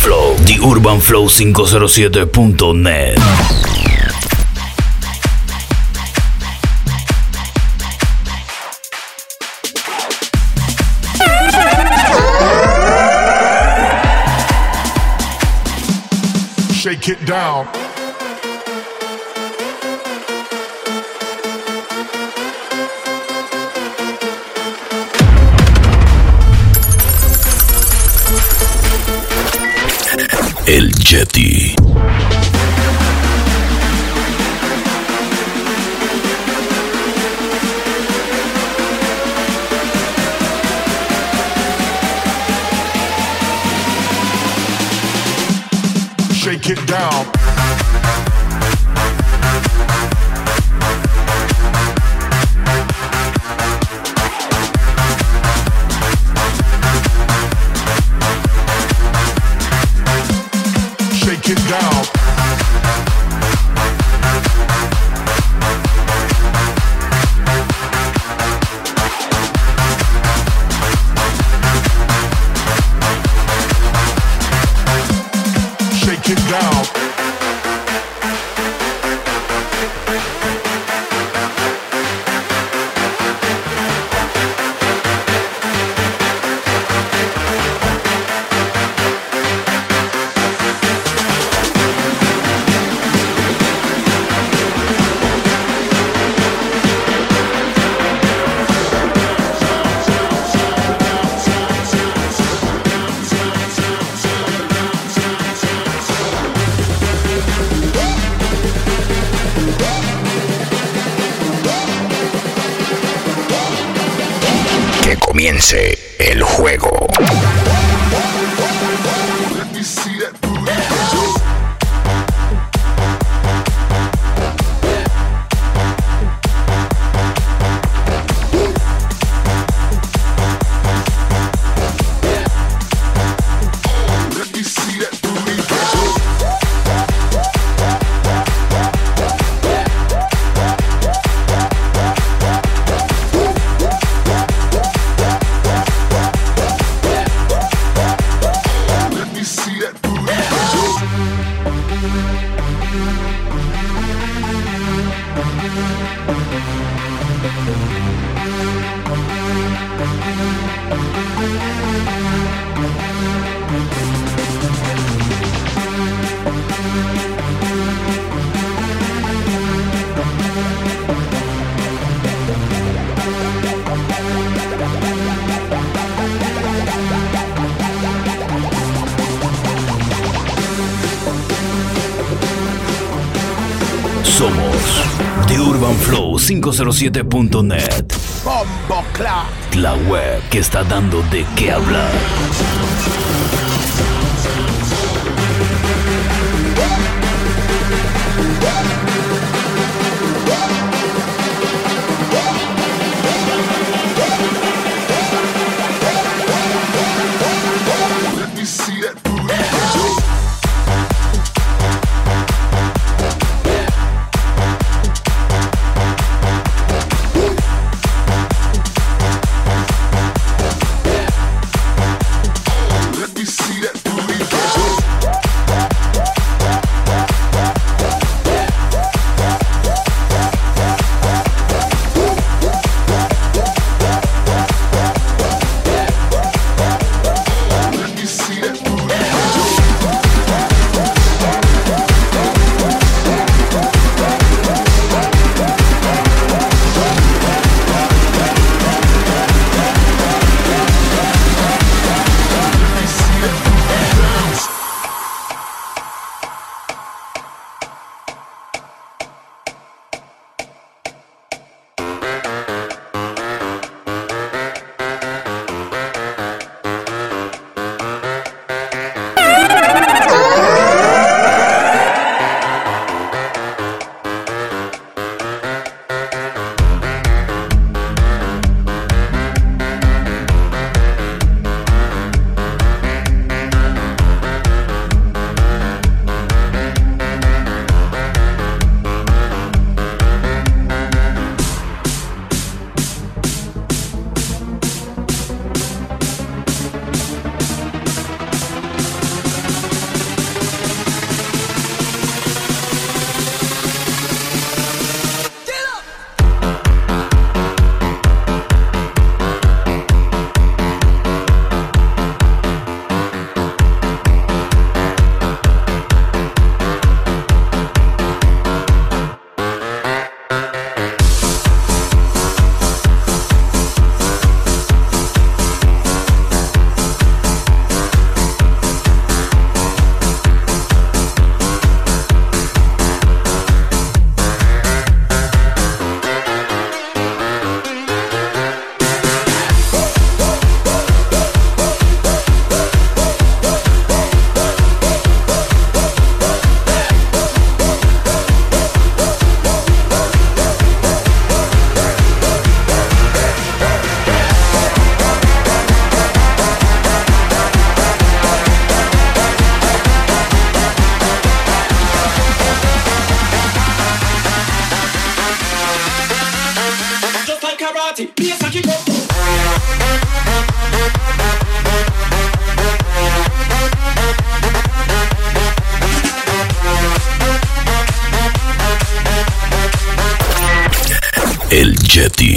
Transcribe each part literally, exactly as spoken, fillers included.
Flow, The Urban Flow cinco cero siete punto net. Shake it down. El Yeti. Shake it down. Shake it down. Shake it down. Que comience el juego. Let me see that booty. Let me see that booty. Let me see that booty. Somos The Urban Flow cinco cero siete punto net. Bombo Clock. La web que está dando de qué hablar. Let me see that booty. Let me see that booty. El Yeti.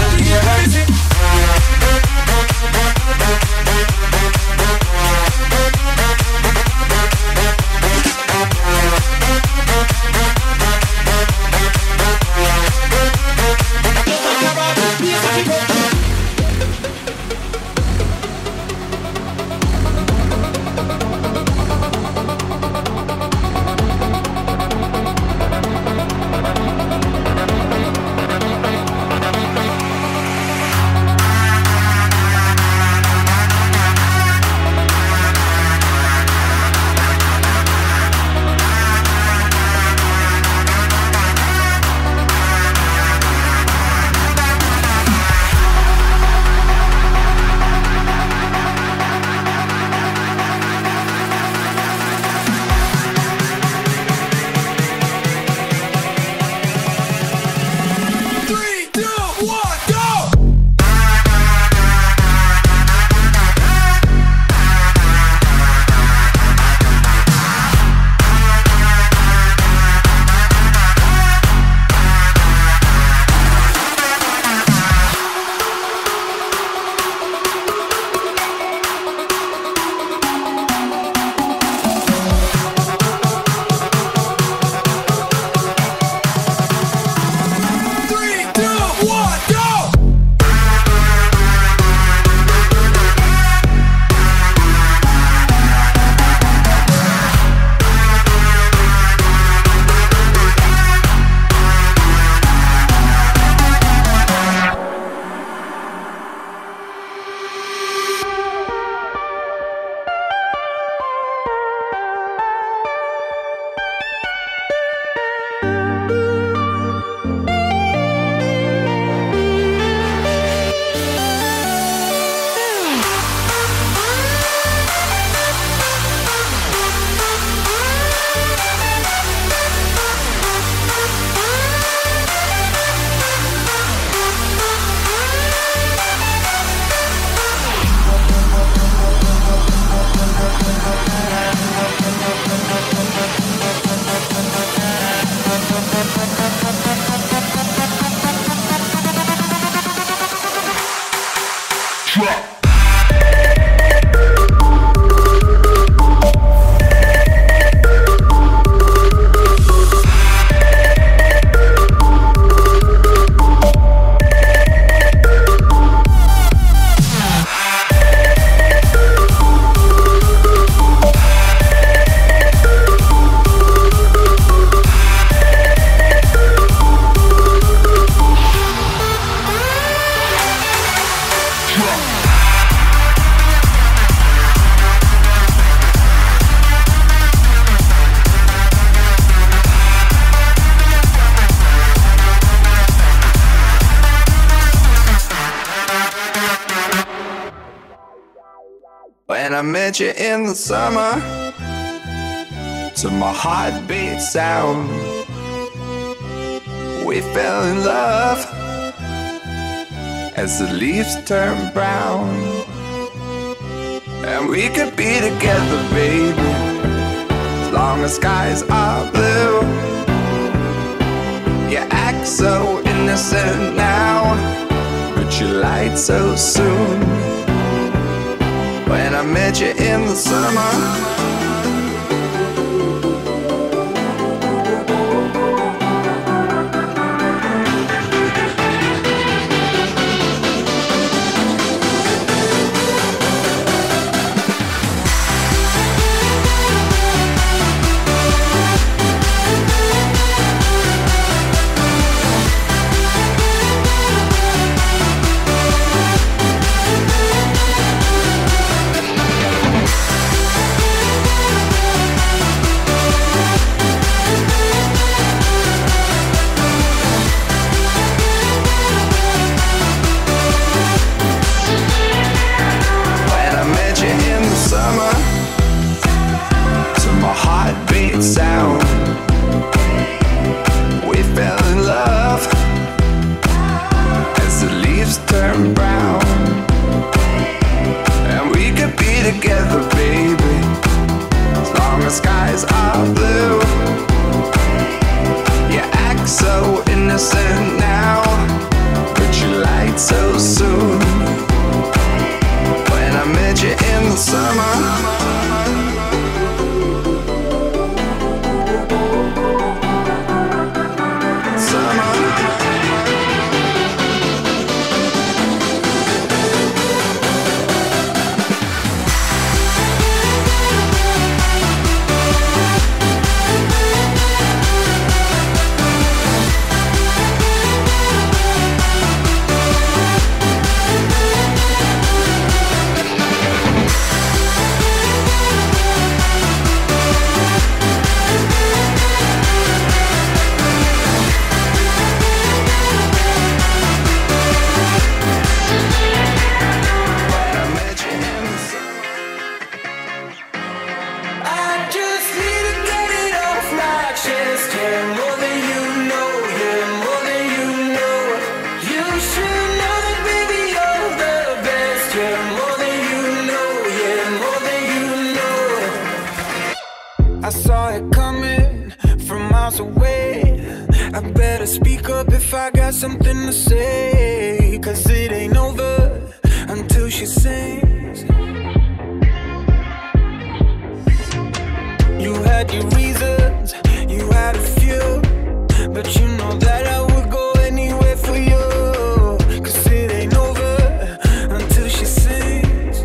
When I met you in the summer, to my heartbeat sound, we fell in love as the leaves turn brown. And we could be together, baby, as long as skies are blue. You act so innocent now, but you lied so soon. When I met you in the summer, together, baby, as long as skies are blue. You act so innocent now, but you lied so soon. When I met you in the summer, I saw it coming from miles away. I better speak up if I got something to say, 'cause it ain't over until she sings. You had your reasons, you had a few, but you know that I would go anywhere for you, 'cause it ain't over until she sings.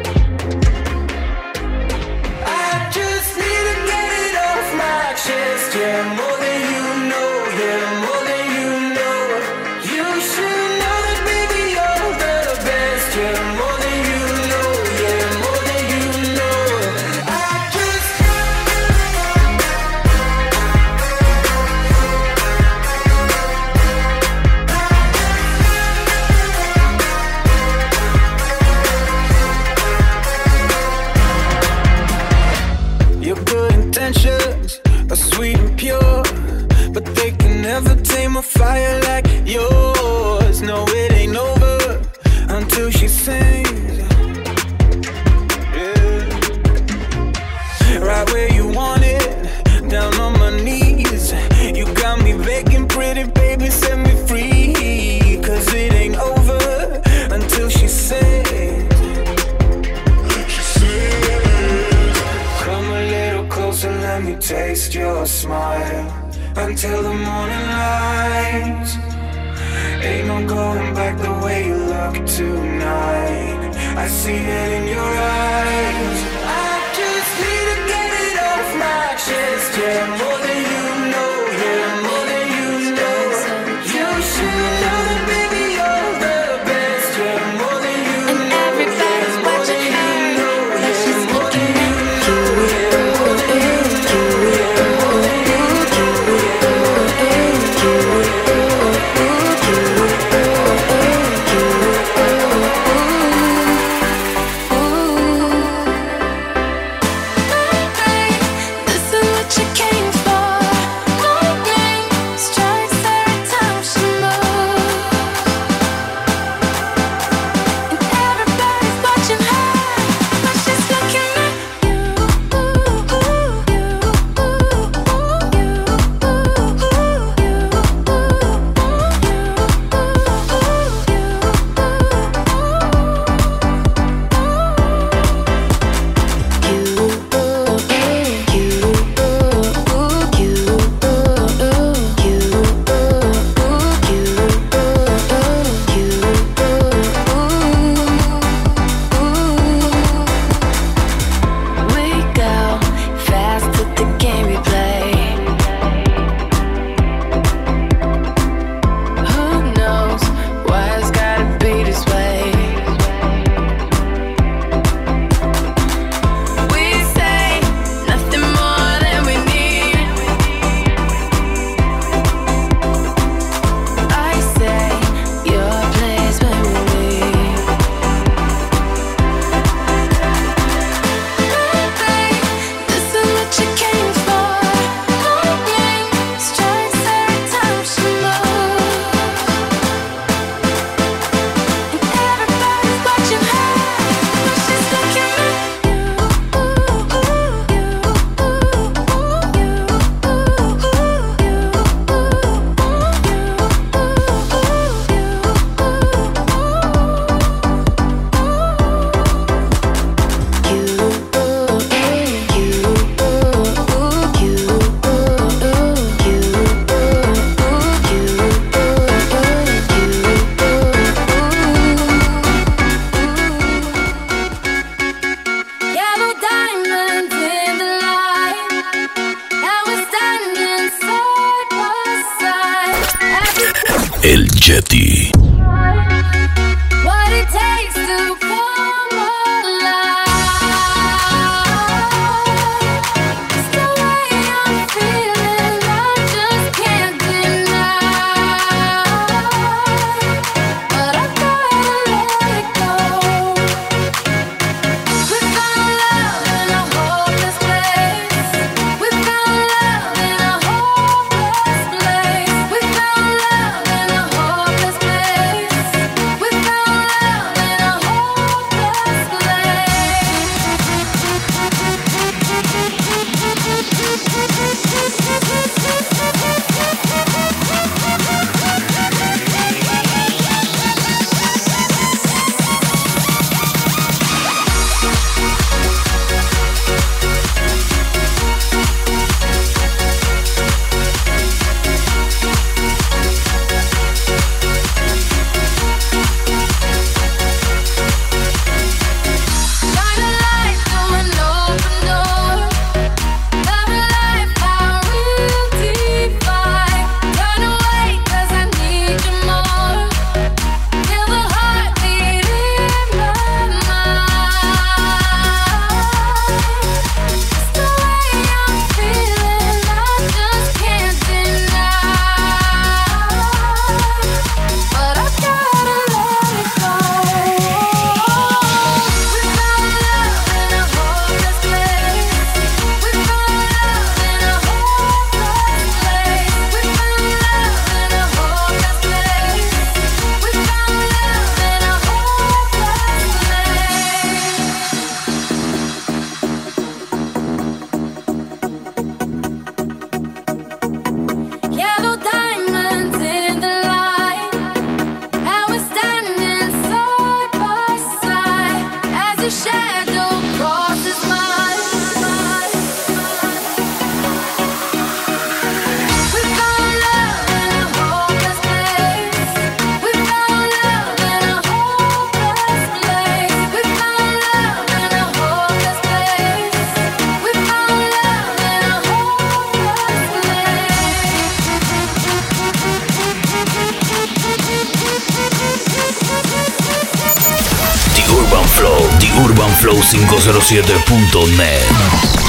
I just need to get it off my chest, yeah, more than you know, yeah, more than you know. You should know that, baby, you're the best, yeah, more than you know, yeah, more than you know. I just your good intentions are sweet and pure, but they can never tame a fire like yours. No, it ain't over until she sings. Yeah. Right where you want it, down on my knees. You got me begging, pretty baby, set me free, 'cause it ain't over until she sings. Come a little closer, let me taste your smile until the morning light. Ain't no going back the way you look tonight. I see it in your eyes. I just need to get it off my chest, yeah, more than you know, yeah, more than you know. You should know that, baby, you're the best, yeah, more than you And know. everybody's yeah, more watching than her, you know, but yeah, she's more than looking you at know, yeah, more than you know, yeah, more than you know. Getty. What it takes to come alive. It's the way I'm feeling, I just can't deny. But I gotta let it go. We found love in a hopeless place. We found love in a hopeless place. We found love in a hopeless place. We found love in a hopeless Shine a light through an open door. Love a life I will define. Turn away 'cause I need you more. Feel the heartbeat in my mind. It's the way I'm feeling, I just can't deny. But I gotta let it go. We found love in a hopeless place. We found love in a hopeless place. We found love in a hopeless place. We found love in a hopeless place. Yellow diamonds in the light. And we're standing side by side as your shadow crosses mine. We found love in a hopeless place. We found love in a hopeless place. We found love in a hopeless place. We found love in a hopeless The Urban Flow, The Urban Flow cinco cero siete punto net.